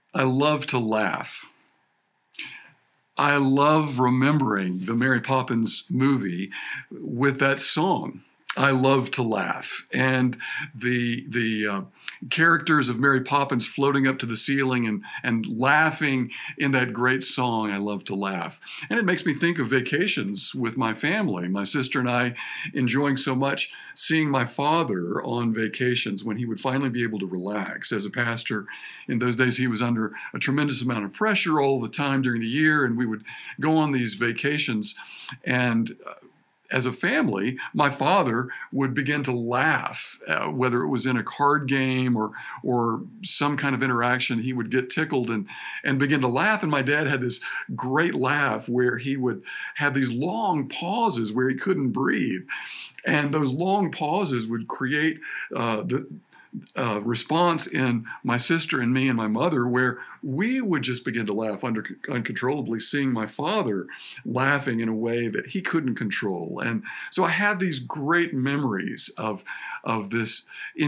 I love to laugh. I love remembering the Mary Poppins movie with that song. I love to laugh, and the characters of Mary Poppins floating up to the ceiling and laughing in that great song. I love to laugh, and it makes me think of vacations with my family. My sister and I enjoying so much seeing my father on vacations when he would finally be able to relax. As a pastor, in those days, he was under a tremendous amount of pressure all the time during the year, and we would go on these vacations. And as a family, my father would begin to laugh, whether it was in a card game or some kind of interaction. He would get tickled and begin to laugh. And my dad had this great laugh where he would have these long pauses where he couldn't breathe. And those long pauses would create the response in my sister and me and my mother, where we would just begin to laugh uncontrollably, seeing my father laughing in a way that he couldn't control. And so I have these great memories of these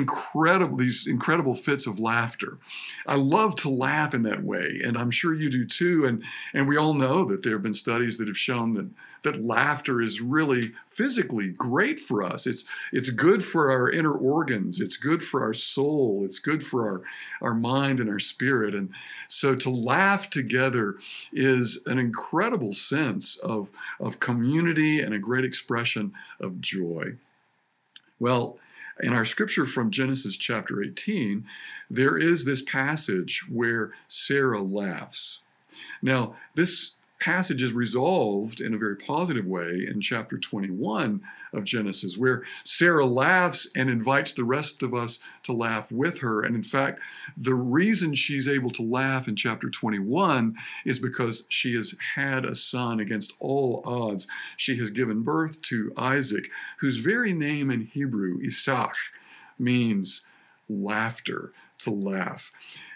incredible fits of laughter. I love to laugh in that way, and I'm sure you do too. And we all know that there have been studies that have shown that laughter is really physically great for us. It's good for our inner organs. It's good for our soul. It's good for our mind and our spirit. And so to laugh together is an incredible sense of community and a great expression of joy. Well, in our scripture from Genesis chapter 18, there is this passage where Sarah laughs. Now, this passage is resolved in a very positive way in chapter 21 of Genesis, where Sarah laughs and invites the rest of us to laugh with her. And in fact, the reason she's able to laugh in chapter 21 is because she has had a son against all odds. She has given birth to Isaac, whose very name in Hebrew, Isaac, means laughter, to laugh.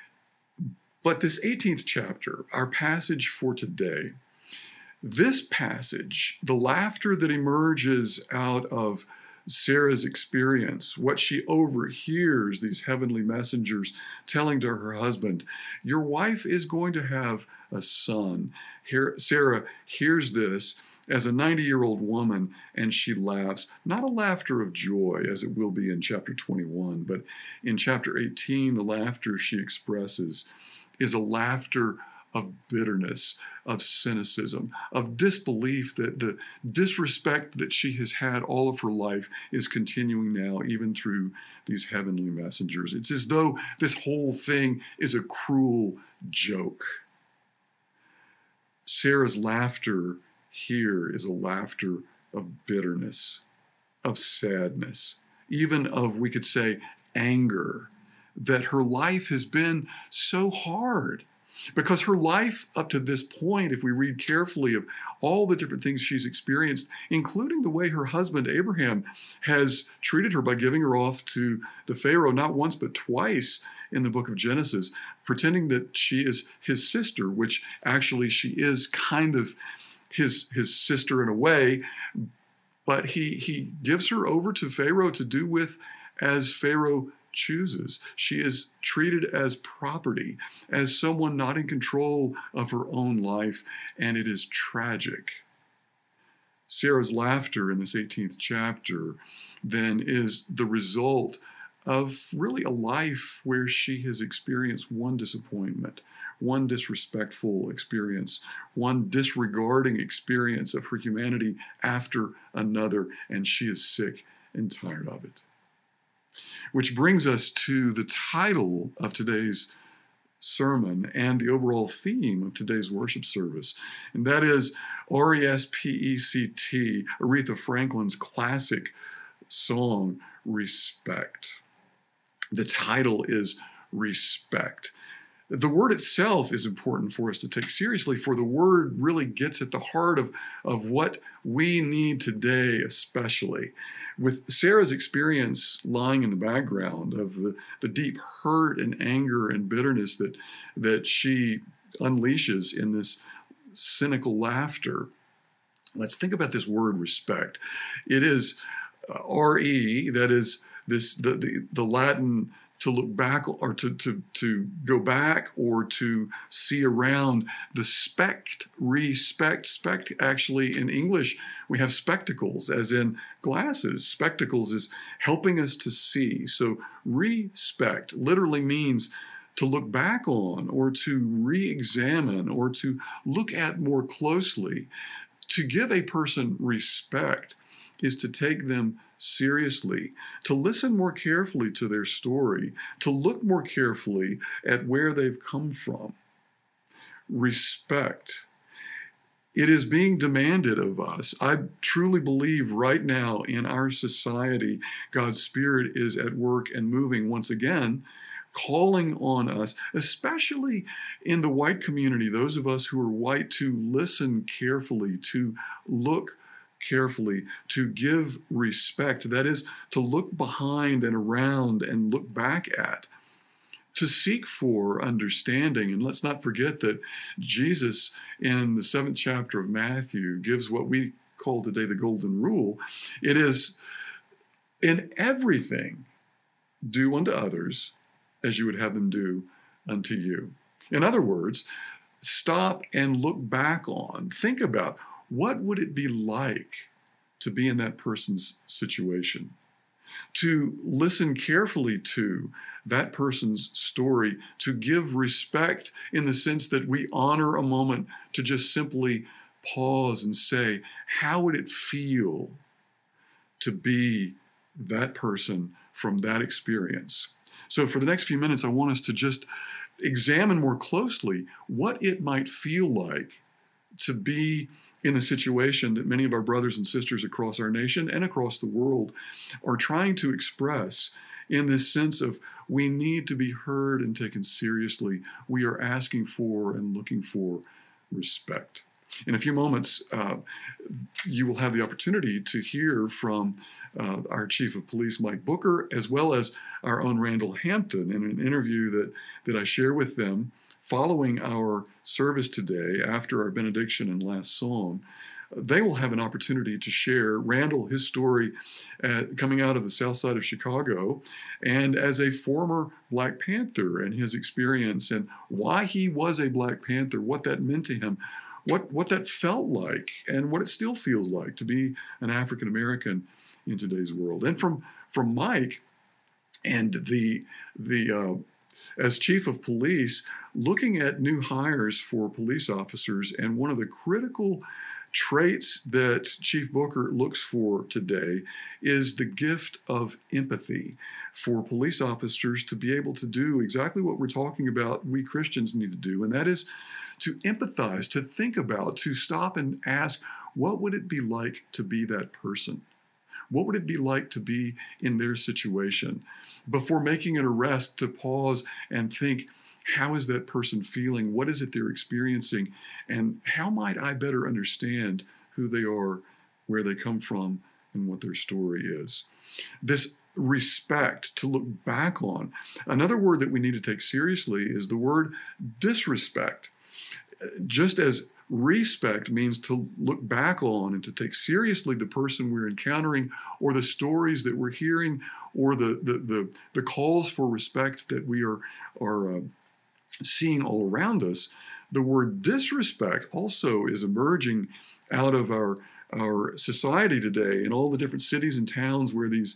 But this 18th chapter, our passage for today, this passage, the laughter that emerges out of Sarah's experience, what she overhears these heavenly messengers telling to her husband, your wife is going to have a son. Sarah hears this as a 90-year-old woman, and she laughs, not a laughter of joy, as it will be in chapter 21, but in chapter 18, the laughter she expresses is a laughter of bitterness, of cynicism, of disbelief that the disrespect that she has had all of her life is continuing now, even through these heavenly messengers. It's as though this whole thing is a cruel joke. Sarah's laughter here is a laughter of bitterness, of sadness, even of, we could say, anger, that her life has been so hard. Because her life up to this point, if we read carefully of all the different things she's experienced, including the way her husband Abraham has treated her by giving her off to the Pharaoh not once but twice in the book of Genesis, pretending that she is his sister, which actually she is kind of his sister in a way, but he gives her over to Pharaoh to do with as Pharaoh chooses. She is treated as property, as someone not in control of her own life, and it is tragic. Sarah's laughter in this 18th chapter then is the result of really a life where she has experienced one disappointment, one disrespectful experience, one disregarding experience of her humanity after another, and she is sick and tired of it. Which brings us to the title of today's sermon and the overall theme of today's worship service, and that is R-E-S-P-E-C-T, Aretha Franklin's classic song, Respect. The title is Respect. The word itself is important for us to take seriously, for the word really gets at the heart of what we need today, especially. With Sarah's experience lying in the background of the deep hurt and anger and bitterness that she unleashes in this cynical laughter, let's think about this word respect. It is R-E, that is the Latin to look back or to go back or to see around. The spect actually in English, we have spectacles as in glasses. Spectacles is helping us to see. So respect literally means to look back on or to re-examine or to look at more closely. To give a person respect is to take them seriously, to listen more carefully to their story, to look more carefully at where they've come from. Respect. It is being demanded of us. I truly believe right now in our society, God's Spirit is at work and moving once again, calling on us, especially in the white community, those of us who are white, to listen carefully, to look carefully, to give respect. That is, to look behind and around and look back at, to seek for understanding. And let's not forget that Jesus, in the 7th chapter of Matthew, gives what we call today the golden rule. It is, in everything, do unto others as you would have them do unto you. In other words, stop and look back on, think about, what would it be like to be in that person's situation? To listen carefully to that person's story, to give respect in the sense that we honor a moment to just simply pause and say, how would it feel to be that person from that experience? So for the next few minutes, I want us to just examine more closely what it might feel like to be in the situation that many of our brothers and sisters across our nation and across the world are trying to express, in this sense of we need to be heard and taken seriously. We are asking for and looking for respect. In a few moments, you will have the opportunity to hear from our Chief of Police, Mike Booker, as well as our own Randall Hampton, in an interview that I share with them following our service today, after our benediction and last song. They will have an opportunity to share, Randall, his story coming out of the south side of Chicago, and as a former Black Panther, and his experience and why he was a Black Panther, what that meant to him, what that felt like, and what it still feels like to be an African American in today's world. And from Mike, and as Chief of Police, looking at new hires for police officers, and one of the critical traits that Chief Booker looks for today is the gift of empathy for police officers to be able to do exactly what we're talking about we Christians need to do, and that is to empathize, to think about, to stop and ask, what would it be like to be that person? What would it be like to be in their situation? Before making an arrest, to pause and think, how is that person feeling? What is it they're experiencing? And how might I better understand who they are, where they come from, and what their story is? This respect, to look back on. Another word that we need to take seriously is the word disrespect. Just as respect means to look back on and to take seriously the person we're encountering, or the stories that we're hearing, or the calls for respect that we are seeing all around us, the word disrespect also is emerging out of our society today, in all the different cities and towns where these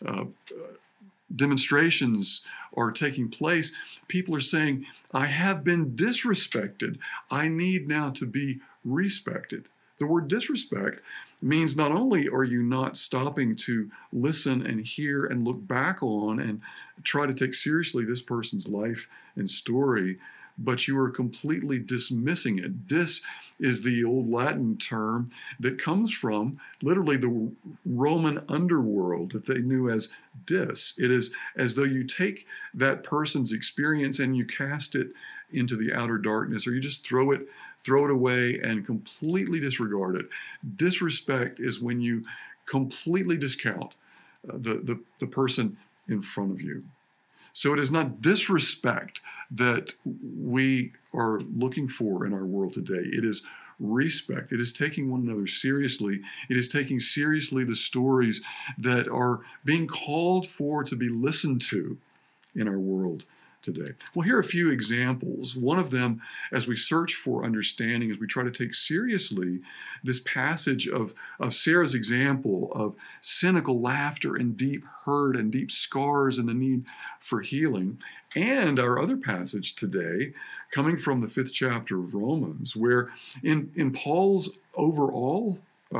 demonstrations are taking place. People are saying, I have been disrespected. I need now to be respected. The word disrespect means not only are you not stopping to listen and hear and look back on and try to take seriously this person's life and story, but you are completely dismissing it. Dis is the old Latin term that comes from literally the Roman underworld that they knew as dis. It is as though you take that person's experience and you cast it into the outer darkness, or you just throw it away and completely disregard it. Disrespect is when you completely discount the person in front of you. So it is not disrespect that we are looking for in our world today. It is respect. It is taking one another seriously. It is taking seriously the stories that are being called for to be listened to in our world today. Well, here are a few examples. One of them, as we search for understanding, as we try to take seriously this passage of Sarah's example of cynical laughter and deep hurt and deep scars and the need for healing, and our other passage today, coming from the 5th chapter of Romans, where in Paul's overall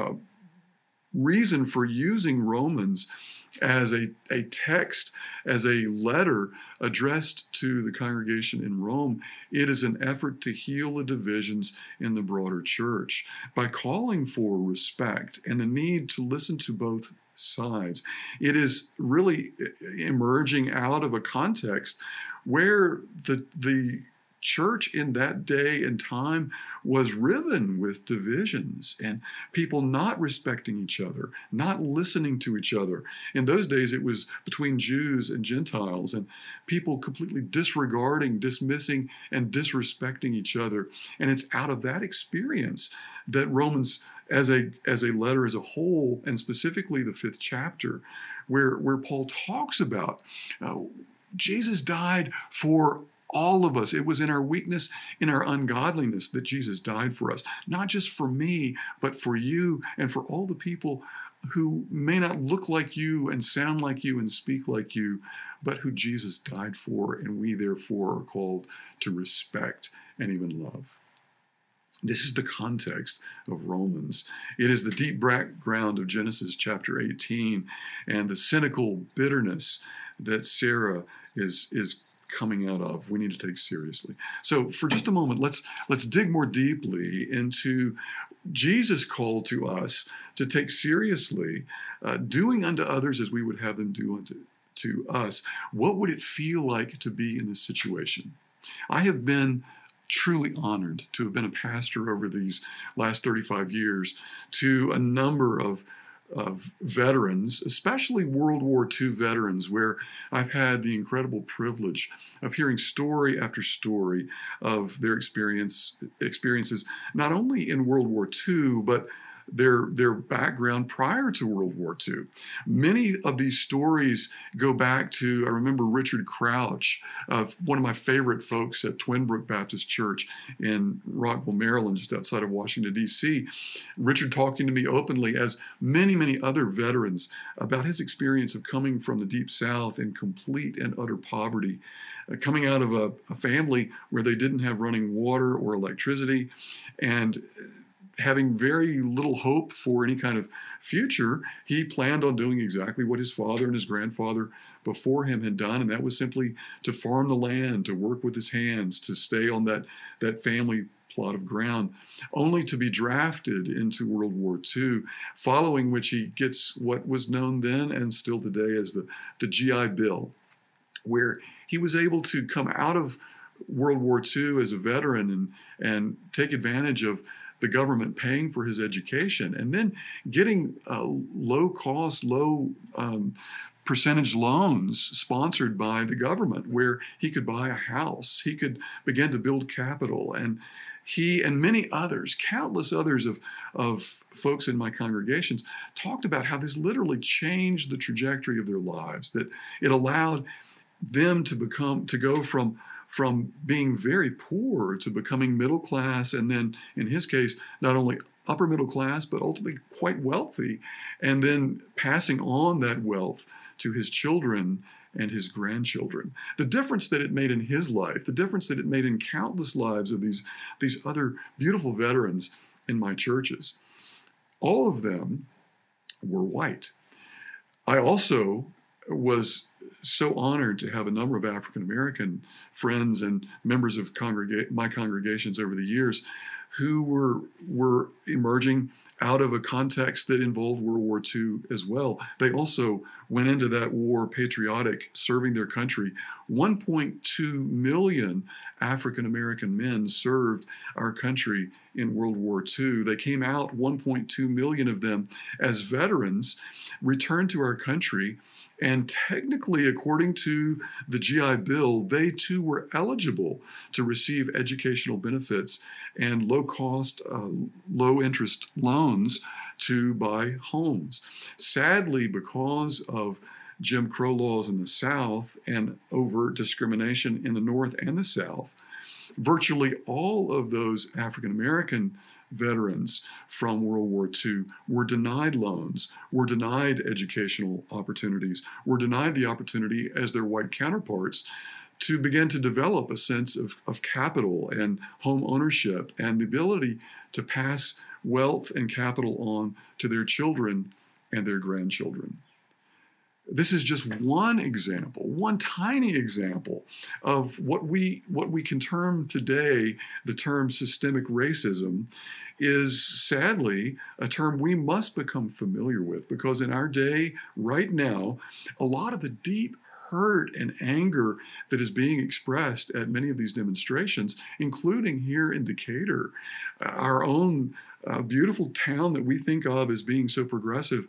reason for using Romans as a text, as a letter addressed to the congregation in Rome, it is an effort to heal the divisions in the broader church by calling for respect and the need to listen to both sides. It is really emerging out of a context where the church in that day and time was riven with divisions and people not respecting each other, not listening to each other. In those days, it was between Jews and Gentiles, and people completely disregarding, dismissing, and disrespecting each other. And it's out of that experience that Romans, as a letter as a whole, and specifically the 5th chapter, where Paul talks about Jesus died for all of us. It was in our weakness, in our ungodliness, that Jesus died for us. Not just for me, but for you and for all the people who may not look like you and sound like you and speak like you, but who Jesus died for, and we therefore are called to respect and even love. This is the context of Romans. It is the deep background of Genesis chapter 18 and the cynical bitterness that Sarah is coming out of. We need to take seriously. So for just a moment, let's dig more deeply into Jesus' call to us to take seriously doing unto others as we would have them do unto us. What would it feel like to be in this situation? I have been truly honored to have been a pastor over these last 35 years to a number of veterans, especially World War II veterans, where I've had the incredible privilege of hearing story after story of their experiences, not only in World War II, but their background prior to World War II. Many of these stories go back to, I remember Richard Crouch, one of my favorite folks at Twinbrook Baptist Church in Rockville, Maryland, just outside of Washington, D.C. Richard talking to me openly, as many, many other veterans, about his experience of coming from the Deep South in complete and utter poverty, coming out of a family where they didn't have running water or electricity, and having very little hope for any kind of future. He planned on doing exactly what his father and his grandfather before him had done, and that was simply to farm the land, to work with his hands, to stay on that family plot of ground, only to be drafted into World War II, following which he gets what was known then and still today as the GI Bill, where he was able to come out of World War II as a veteran and take advantage of the government paying for his education, and then getting low-cost, low percentage loans sponsored by the government, where he could buy a house, he could begin to build capital, and he and many others, countless others of folks in my congregations, talked about how this literally changed the trajectory of their lives, that it allowed them to go from being very poor to becoming middle class, and then in his case, not only upper middle class, but ultimately quite wealthy, and then passing on that wealth to his children and his grandchildren. The difference that it made in his life, the difference that it made in countless lives of these other beautiful veterans in my churches, all of them were white. I also was so honored to have a number of African American friends and members of my congregations over the years who were emerging out of a context that involved World War II as well. They also went into that war patriotic, serving their country. 1.2 million African American men served our country in World War II. They came out, 1.2 million of them, as veterans, returned to our country. And technically, according to the GI Bill, they too were eligible to receive educational benefits and low-cost, low-interest loans to buy homes. Sadly, because of Jim Crow laws in the South and overt discrimination in the North and the South, virtually all of those African American veterans from World War II were denied loans, were denied educational opportunities, were denied the opportunity as their white counterparts to begin to develop a sense of capital and home ownership and the ability to pass wealth and capital on to their children and their grandchildren. This is just one example, one tiny example of what we can term today the term systemic racism is sadly a term we must become familiar with, because in our day right now, a lot of the deep hurt and anger that is being expressed at many of these demonstrations, including here in Decatur, our own beautiful town that we think of as being so progressive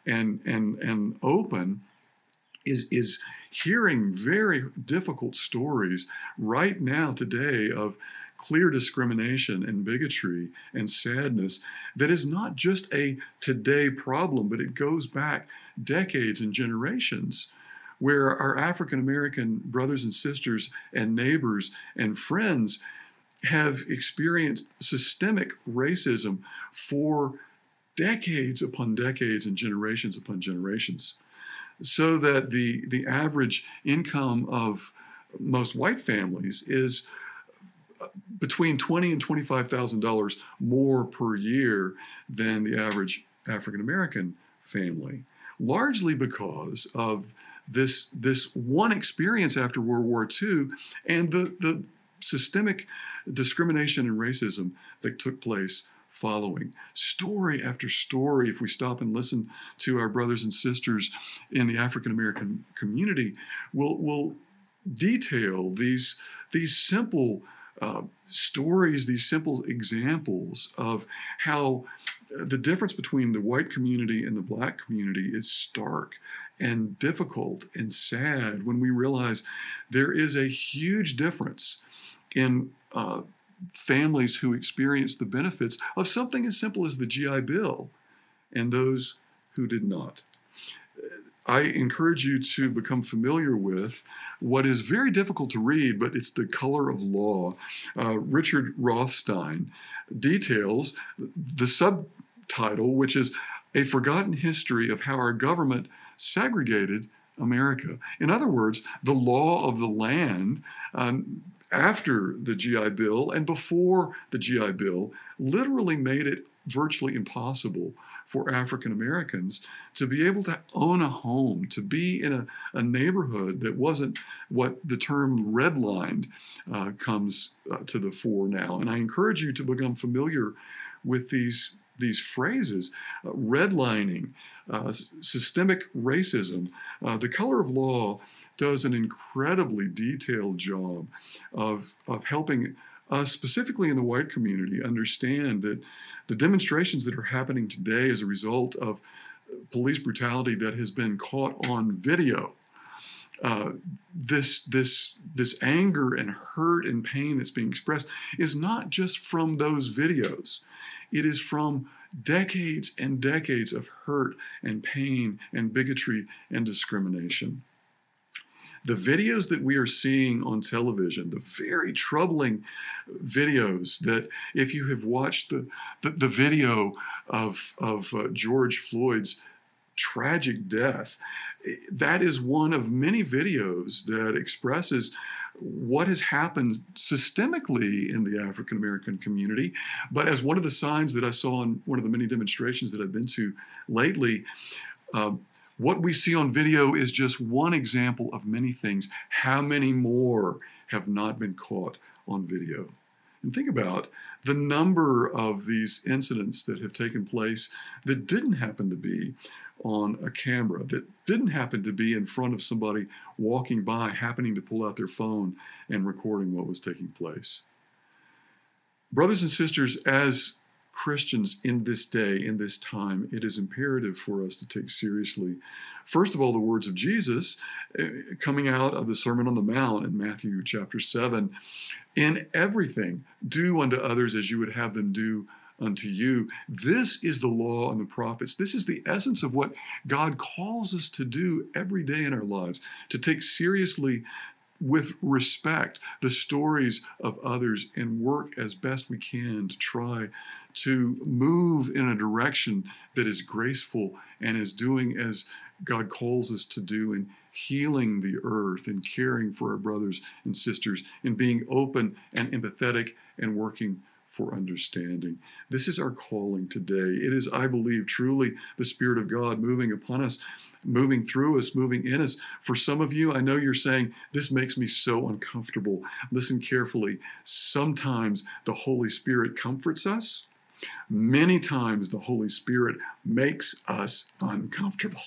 and open, is hearing very difficult stories right now today of clear discrimination and bigotry and sadness that is not just a today problem, but it goes back decades and generations, where our African American brothers and sisters and neighbors and friends have experienced systemic racism for decades upon decades and generations upon generations. So that the average income of most white families is between $20,000 and $25,000 more per year than the average African American family, largely because of this one experience after World War II and the systemic discrimination and racism that took place following. Story after story, if we stop and listen to our brothers and sisters in the African American community, will detail these simple stories, these simple examples of how the difference between the white community and the black community is stark and difficult and sad when we realize there is a huge difference in families who experience the benefits of something as simple as the GI Bill and those who did not. I encourage you to become familiar with what is very difficult to read, but it's The Color of Law. Richard Rothstein details the subtitle, which is A Forgotten History of How Our Government Segregated America. In other words, the law of the land after the GI Bill and before the GI Bill literally made it virtually impossible for African Americans to be able to own a home, to be in a neighborhood that wasn't what the term redlined comes to the fore now. And I encourage you to become familiar with these phrases: redlining, systemic racism. The Color of Law does an incredibly detailed job of helping us, specifically in the white community, understand that the demonstrations that are happening today as a result of police brutality that has been caught on video, this anger and hurt and pain that's being expressed is not just from those videos. It is from decades and decades of hurt and pain and bigotry and discrimination. The videos that we are seeing on television, the very troubling videos that, if you have watched the video of George Floyd's tragic death, that is one of many videos that expresses what has happened systemically in the African American community. But as one of the signs that I saw in one of the many demonstrations that I've been to lately, what we see on video is just one example of many things. How many more have not been caught on video? And think about the number of these incidents that have taken place that didn't happen to be on a camera, that didn't happen to be in front of somebody walking by, happening to pull out their phone and recording what was taking place. Brothers and sisters, as Christians in this day, in this time, it is imperative for us to take seriously, first of all, the words of Jesus coming out of the Sermon on the Mount in Matthew chapter 7. In everything, do unto others as you would have them do unto you. This is the law and the prophets. This is the essence of what God calls us to do every day in our lives, to take seriously with respect the stories of others and work as best we can to try to move in a direction that is graceful and is doing as God calls us to do in healing the earth and caring for our brothers and sisters and being open and empathetic and working for understanding. This is our calling today. It is, I believe, truly the Spirit of God moving upon us, moving through us, moving in us. For some of you, I know you're saying, this makes me so uncomfortable. Listen carefully. Sometimes the Holy Spirit comforts us. Many times the Holy Spirit makes us uncomfortable.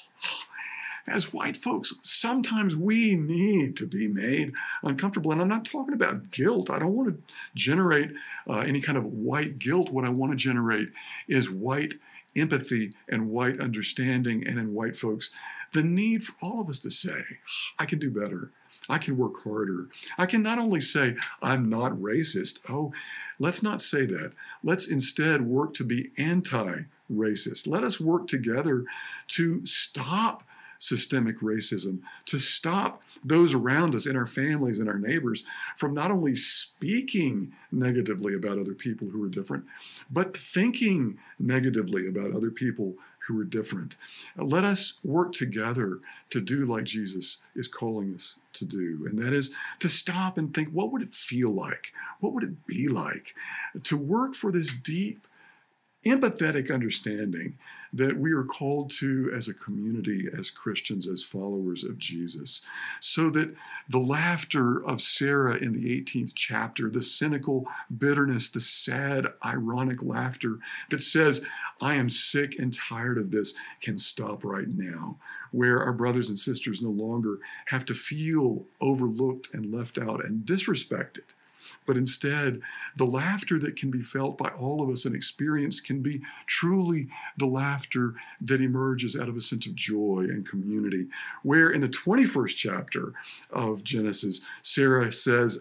As white folks, sometimes we need to be made uncomfortable. And I'm not talking about guilt. I don't want to generate any kind of white guilt. What I want to generate is white empathy and white understanding. And in white folks, the need for all of us to say, I can do better. I can work harder. I can not only say, I'm not racist. Oh, let's not say that. Let's instead work to be anti-racist. Let us work together to stop systemic racism, to stop those around us in our families and our neighbors from not only speaking negatively about other people who are different, but thinking negatively about other people who are different. Let us work together to do like Jesus is calling us to do, and that is to stop and think, what would it feel like? What would it be like to work for this deep, empathetic understanding that we are called to as a community, as Christians, as followers of Jesus, so that the laughter of Sarah in the 18th chapter, the cynical bitterness, the sad, ironic laughter that says, I am sick and tired of this, can stop right now, where our brothers and sisters no longer have to feel overlooked and left out and disrespected. But instead, the laughter that can be felt by all of us and experienced can be truly the laughter that emerges out of a sense of joy and community. Where in the 21st chapter of Genesis, Sarah says,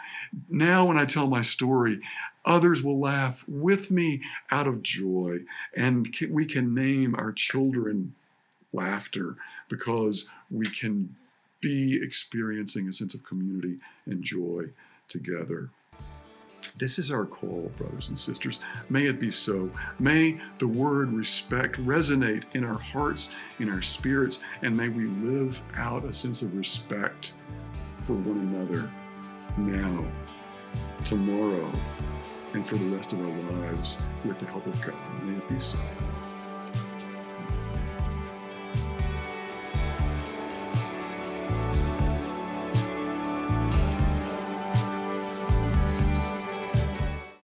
now when I tell my story, others will laugh with me out of joy, and we can name our children laughter because we can be experiencing a sense of community and joy together. This is our call, brothers and sisters. May it be so. May the word respect resonate in our hearts, in our spirits, and may we live out a sense of respect for one another now, tomorrow, and for the rest of our lives with the help of God. May it be so.